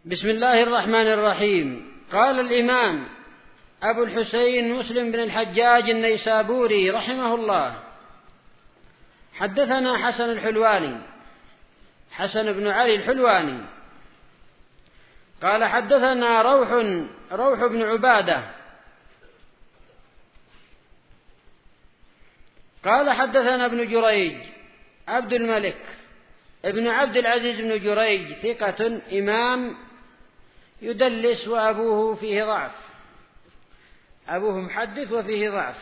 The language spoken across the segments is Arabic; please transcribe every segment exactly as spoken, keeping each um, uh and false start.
بسم الله الرحمن الرحيم. قال الإمام أبو الحسين مسلم بن الحجاج النيسابوري رحمه الله: حدثنا حسن الحلواني حسن بن علي الحلواني قال حدثنا روح روح بن عبادة قال حدثنا ابن جريج عبد الملك ابن عبد العزيز بن جريج ثقة إمام يدلس وأبوه فيه ضعف، أبوه محدث وفيه ضعف.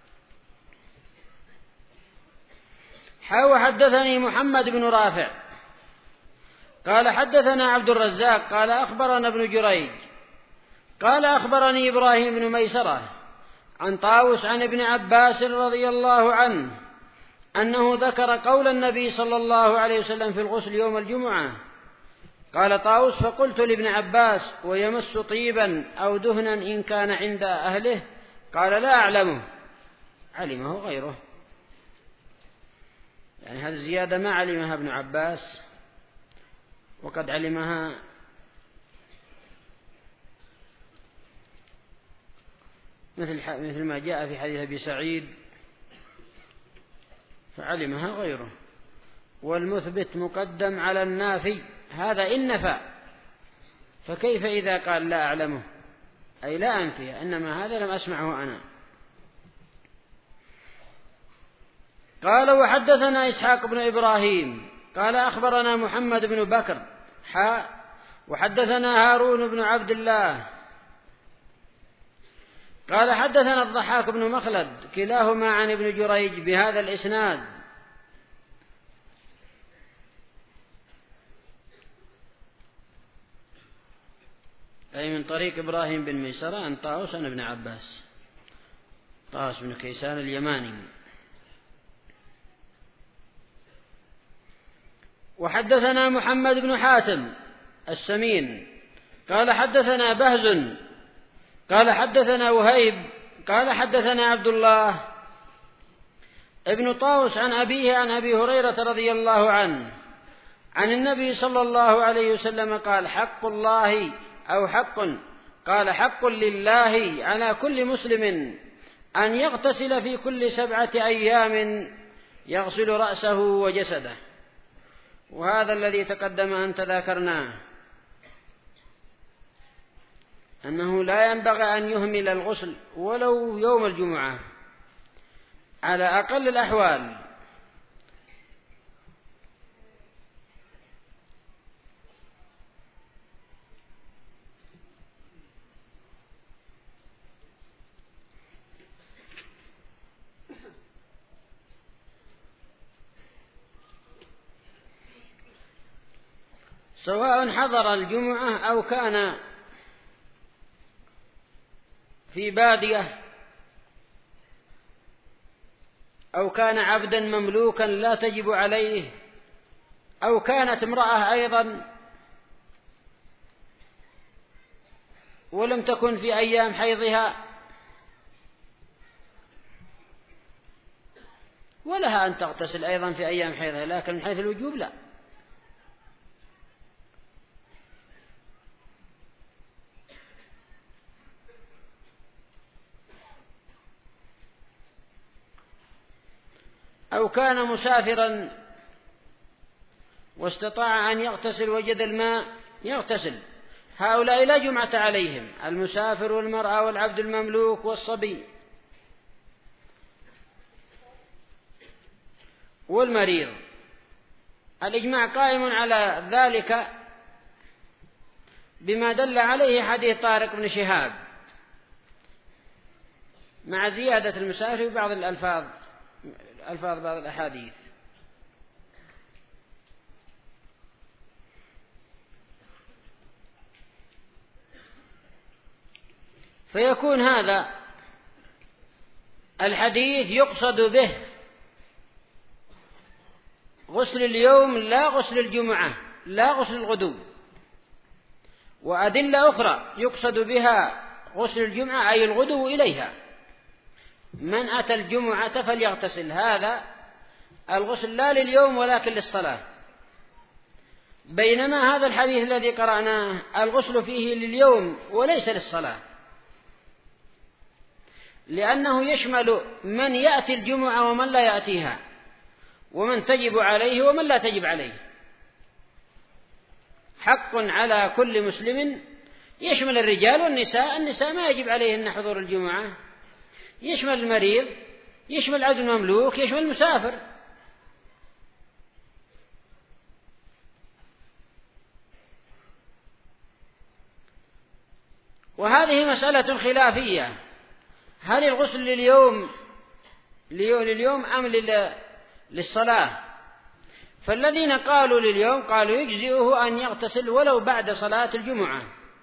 حاو حدثني محمد بن رافع قال حدثنا عبد الرزاق قال أخبرنا ابن جريج قال أخبرني إبراهيم بن ميسرة عن طاووس عن ابن عباس رضي الله عنه أنه ذكر قول النبي صلى الله عليه وسلم في الغسل يوم الجمعة. قال طاووس: فقلت لابن عباس: ويمس طيبا أو دهنا إن كان عند أهله؟ قال: لا أعلمه، علمه غيره. يعني هذه الزيادة ما علمها ابن عباس، وقد علمها مثل مثل ما جاء في حديث أبي سعيد، فعلمها غيره. والمثبت مقدم على النافي، هذا إن نفى، فكيف إذا قال لا أعلمه أي لا أنفيه، إنما هذا لم أسمعه أنا. قال: وحدثنا إسحاق بن إبراهيم قال أخبرنا محمد بن بكر حا وحدثنا هارون بن عبد الله قال حدثنا الضحاك بن مخلد كلاهما عن ابن جريج بهذا الإسناد. أي من طريق إبراهيم بن ميسرة عن طاووس عن ابن عباس، طاووس بن كيسان اليماني. وحدثنا محمد بن حاتم السمين قال حدثنا بهز قال حدثنا وهيب قال حدثنا عبد الله ابن طاووس عن أبيه عن أبي هريرة رضي الله عنه عن النبي صلى الله عليه وسلم قال: حق الله أو حق قال حق لله على كل مسلم أن يغتسل في كل سبعة أيام يغسل رأسه وجسده. وهذا الذي تقدم أن تذاكرناه، أنه لا ينبغي أن يهمل الغسل ولو يوم الجمعة على أقل الأحوال. سواء حضر الجمعة أو كان في بادية أو كان عبدا مملوكا لا تجب عليه أو كانت امرأة أيضا ولم تكن في أيام حيضها، ولها أن تغتسل أيضا في أيام حيضها، لكن من حيث الوجوب لا. أو كان مسافرا واستطاع أن يغتسل وجد الماء يغتسل، هؤلاء لا جمعة عليهم، المسافر والمرأة والعبد المملوك والصبي والمريض. الإجماع قائم على ذلك بما دل عليه حديث طارق بن شهاب مع زيادة المسافر بعض الألفاظ ألفاظ بعض الأحاديث. فيكون هذا الحديث يقصد به غسل اليوم لا غسل الجمعة لا غسل الغدو، وأدلة أخرى يقصد بها غسل الجمعة أي الغدو إليها. من أتى الجمعة فليغتسل، هذا الغسل لا لليوم ولكن للصلاة. بينما هذا الحديث الذي قرأناه الغسل فيه لليوم وليس للصلاة، لأنه يشمل من يأتي الجمعة ومن لا يأتيها، ومن تجب عليه ومن لا تجب عليه. حق على كل مسلم يشمل الرجال والنساء، النساء ما يجب عليهن حضور الجمعة، يشمل المريض، يشمل عبد المملوك، يشمل المسافر. وهذه مسألة خلافية، هل الغسل لليوم لليوم أم للصلاة؟ فالذين قالوا لليوم قالوا يجزئه أن يغتسل ولو بعد صلاة الجمعة،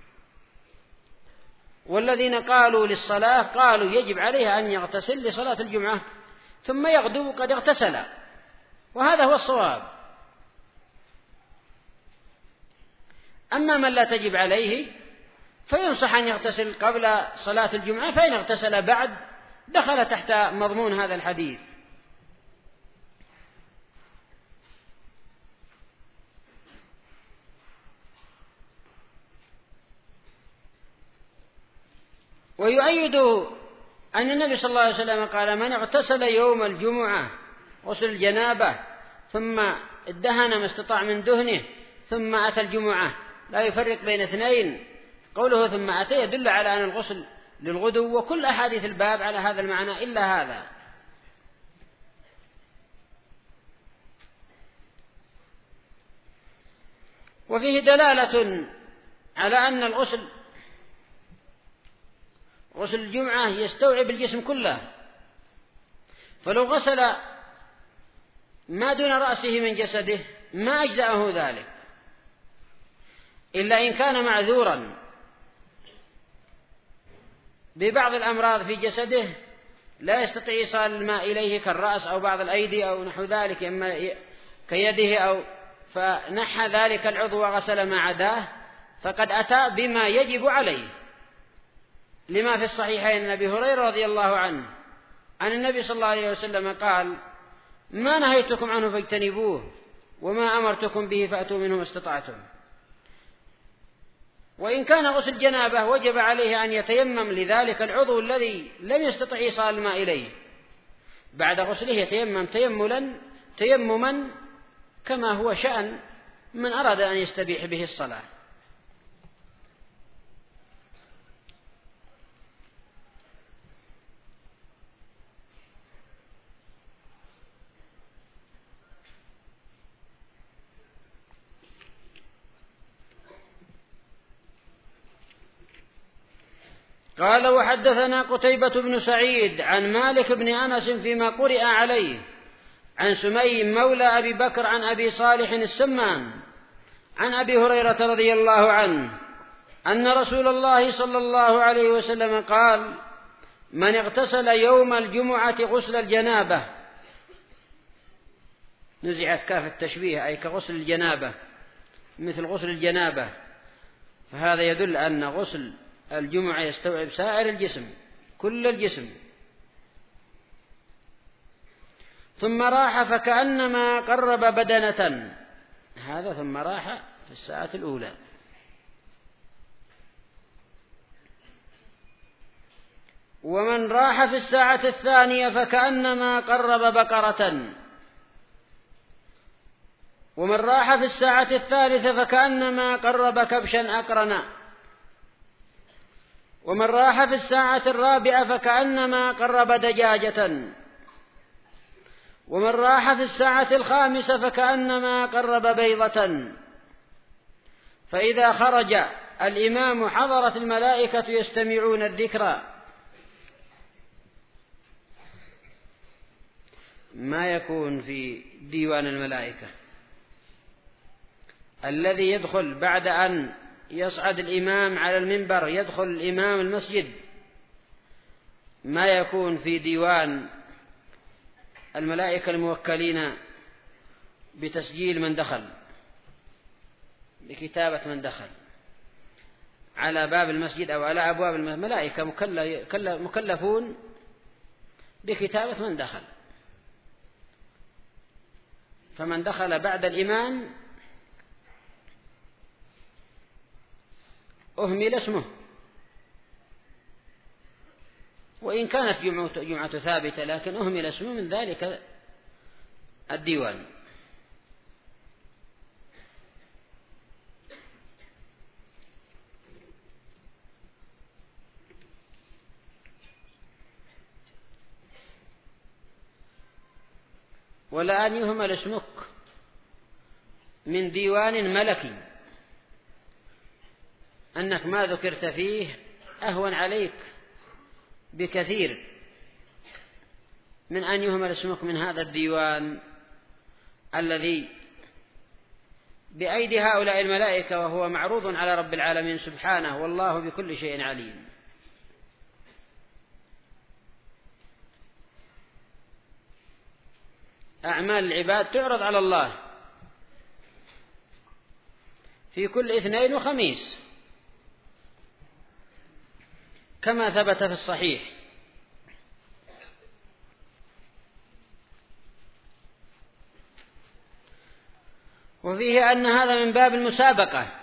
والذين قالوا للصلاة قالوا يجب عليه أن يغتسل لصلاة الجمعة ثم يغدو قد اغتسل، وهذا هو الصواب. أما من لا تجب عليه فينصح أن يغتسل قبل صلاة الجمعة، فإن اغتسل بعد دخل تحت مضمون هذا الحديث. ويؤيد أن النبي صلى الله عليه وسلم قال من اغتسل يوم الجمعة غسل الجنابة ثم ادهن ما استطاع من دهنه ثم أتى الجمعة لا يفرق بين اثنين، قوله ثم أتى يدل على أن الغسل للغدو، وكل أحاديث الباب على هذا المعنى إلا هذا. وفيه دلالة على أن الغسل غسل الجمعة يستوعب الجسم كله، فلو غسل ما دون رأسه من جسده ما أجزأه ذلك، إلا إن كان معذورا ببعض الأمراض في جسده لا يستطيع إيصال الماء إليه كالرأس أو بعض الأيدي أو نحو ذلك، إما كيده، أو فنحى ذلك العضو وغسل ما عداه فقد أتى بما يجب عليه، لما في الصحيحين أبي هريرة رضي الله عنه عن النبي صلى الله عليه وسلم قال ما نهيتكم عنه فاجتنبوه وما أمرتكم به فأتوا منه ما استطعتم. وإن كان غسل جنابه وجب عليه أن يتيمم لذلك العضو الذي لم يستطع إيصال الماء إليه، بعد غسله يتيمم تيمما تيمما كما هو شأن من أراد أن يستبيح به الصلاة. قال وحدثنا قتيبة بن سعيد عن مالك بن أنس فيما قرئ عليه عن سمي مولى أبي بكر عن أبي صالح السمان عن أبي هريرة رضي الله عنه أن رسول الله صلى الله عليه وسلم قال من اغتسل يوم الجمعة غسل الجنابة، نزعت كاف التشبيه أي كغسل الجنابة مثل غسل الجنابة، فهذا يدل أن غسل الجمعة يستوعب سائر الجسم كل الجسم، ثم راح فكأنما قرب بدنة، هذا ثم راح في الساعة الأولى، ومن راح في الساعة الثانية فكأنما قرب بقرة، ومن راح في الساعة الثالثة فكأنما قرب كبشا أقرنا، ومن راح في الساعة الرابعة فكأنما قرب دجاجة، ومن راح في الساعة الخامسة فكأنما قرب بيضة. فإذا خرج الإمام حضرت الملائكة يستمعون الذكر، ما يكون في ديوان الملائكة الذي يدخل بعد أن يصعد الإمام على المنبر، يدخل الإمام المسجد، ما يكون في ديوان الملائكة الموكلين بتسجيل من دخل، بكتابة من دخل على باب المسجد أو على أبواب المسجد، ملائكة مكلفون بكتابة من دخل، فمن دخل بعد الإمام أهمل اسمه، وإن كانت جمعة, جمعة ثابتة لكن أهمل اسمه من ذلك الديوان. ولا أن يهمل اسمك من ديوان ملكي، أنك ما ذكرت فيه أهون عليك بكثير من أن يهمل اسمك من هذا الديوان الذي بأيدي هؤلاء الملائكة، وهو معروض على رب العالمين سبحانه، والله بكل شيء عليم. أعمال العباد تعرض على الله في كل اثنين وخميس كما ثبت في الصحيح. وفيه أن هذا من باب المسابقة،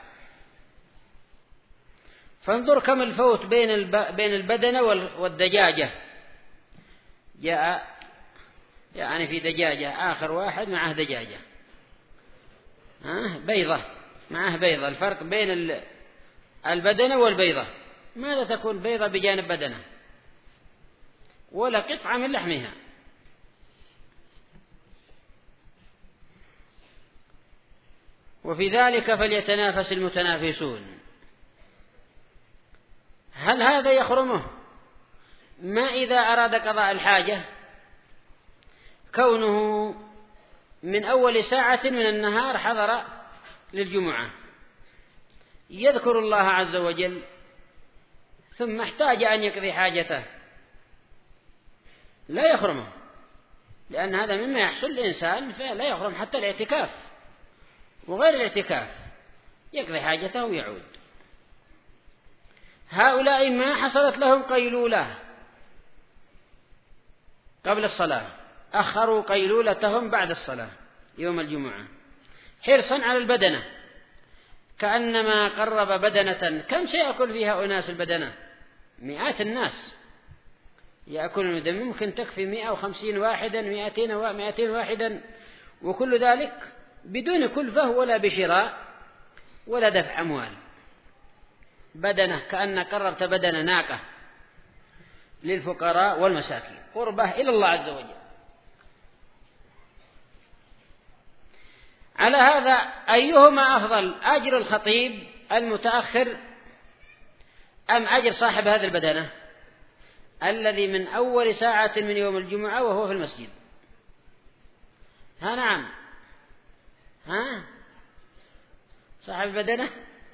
فانظر كم الفوت بين بين البدنة والدجاجة. جاء يعني في دجاجة آخر واحد معه دجاجة بيضة، معه بيضة. الفرق بين البدنة والبيضة ماذا تكون؟ بيضة بجانب بدنة ولا قطعة من لحمها. وفي ذلك فليتنافس المتنافسون. هل هذا يخرمه ما إذا أراد قضاء الحاجة، كونه من أول ساعة من النهار حضر للجمعة يذكر الله عز وجل، ثم احتاج أن يقضي حاجته، لا يخرمه، لأن هذا مما يحصل الإنسان فلا يخرم حتى الاعتكاف وغير الاعتكاف، يقضي حاجته ويعود. هؤلاء ما حصلت لهم قيلولة قبل الصلاة، أخروا قيلولتهم بعد الصلاة يوم الجمعة حرصا على البدنة، كأنما قرب بدنة. كم سيأكل فيها أناس البدنة؟ مئات الناس يأكلون، ممكن تكفي مئة وخمسين واحدا، مئتين ومئتين واحدا، وكل ذلك بدون كلفة ولا بشراء ولا دفع أموال. بدنة كأن قربت بدنة ناقة للفقراء والمساكين، قربة إلى الله عز وجل. على هذا أيهما أفضل، أجر الخطيب المتأخر أم أجر صاحب هذه البدنة الذي من أول ساعة من يوم الجمعة وهو في المسجد؟ ها نعم، ها صاحب البدنة.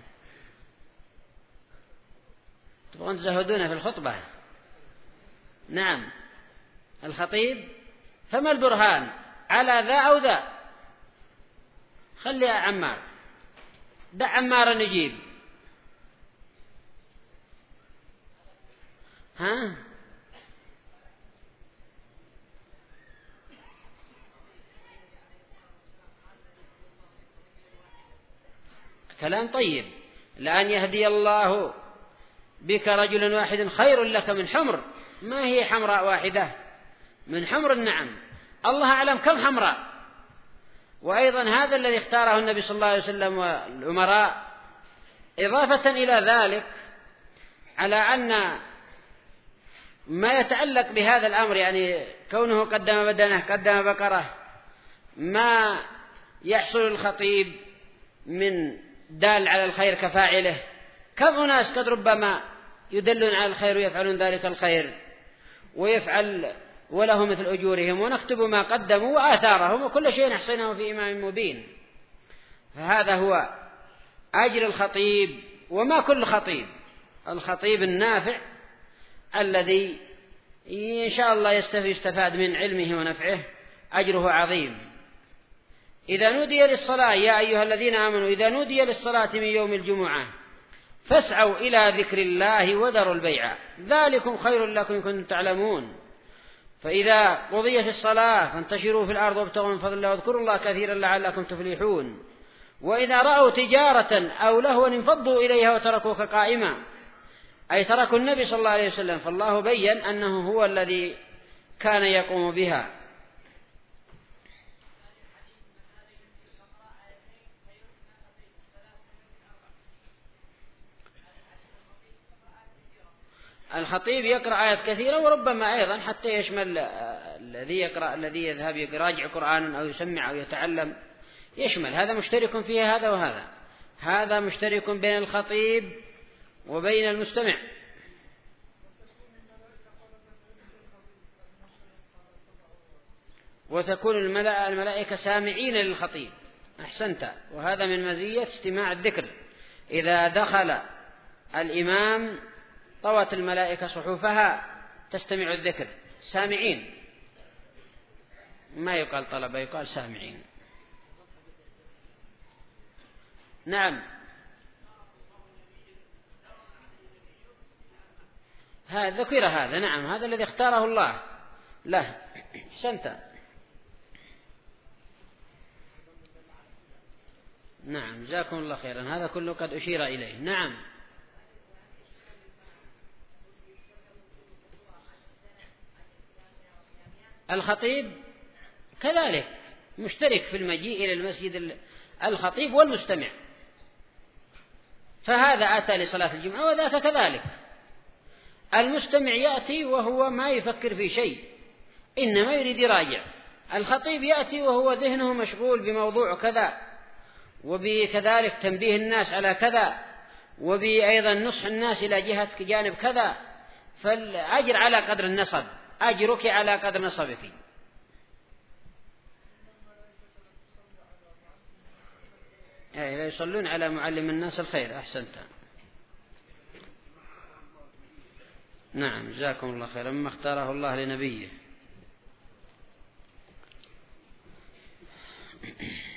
تبغون تزهدون في الخطبة؟ نعم الخطيب. فما البرهان على ذا أو ذا؟ خلي عمار، دع عمار نجيب. ها كلام طيب. لأن يهدي الله بك رجلا واحدا خير لك من حمر. ما هي حمراء واحدة من حمر النعم، الله أعلم كم حمراء. وأيضا هذا الذي اختاره النبي صلى الله عليه وسلم والأمراء، إضافة إلى ذلك على أن ما يتعلق بهذا الأمر، يعني كونه قدم بدنه قدم بقرة، ما يحصل الخطيب من دال على الخير كفاعله. كم أناس قد ربما يدلون على الخير ويفعلون ذلك الخير ويفعل وله مثل أجورهم، ونكتب ما قدموا وآثارهم وكل شيء نحصيناه في إمام مبين. فهذا هو أجر الخطيب، وما كل خطيب، الخطيب النافع الذي إن شاء الله يستفاد من علمه ونفعه أجره عظيم. إذا نودي للصلاة يا أيها الذين آمنوا إذا نودي للصلاة من يوم الجمعة فاسعوا إلى ذكر الله وذروا البيع ذلكم خير لكم إن كنتم تعلمون. فإذا قضيت الصلاة فانتشروا في الأرض وابتغوا من فضل الله واذكروا الله كثيرا لعلكم تفلحون. وإذا رأوا تجارة أو لهوا انفضوا إليها وتركوك قائما، أي تركوا النبي صلى الله عليه وسلم، فالله بين أنه هو الذي كان يقوم بها. الخطيب يقرأ آيات كثيرة، وربما أيضا حتى يشمل الذي يقرأ الذي يذهب يراجع قرآن أو يسمع أو يتعلم، يشمل هذا، مشترك فيه هذا وهذا، هذا مشترك بين الخطيب وبين المستمع. وتكون الملائكة سامعين للخطيب، أحسنت، وهذا من مزية استماع الذكر. إذا دخل الإمام طوت الملائكة صحفها تستمع الذكر، سامعين، ما يقال طلبة، يقال سامعين. نعم، هذا ذكر هذا، نعم، هذا الذي اختاره الله له. أحسنت. نعم، جزاكم الله خيرا، هذا كله قد أشير إليه. نعم، الخطيب كذلك مشترك في المجيء إلى المسجد، الخطيب والمستمع، فهذا أتى لصلاة الجمعة وذاك كذلك. المستمع يأتي وهو ما يفكر في شيء، إنما يريد يراجع. الخطيب يأتي وهو ذهنه مشغول بموضوع كذا، وبكذلك تنبيه الناس على كذا، وبأيضا نصح الناس إلى جهة جانب كذا، فالأجر على قدر النصب، أجرك على قدر نصبك. أي يصلون على معلم الناس الخير. أحسنت. نعم، جزاكم الله خيرا، مما اختاره الله لنبيه.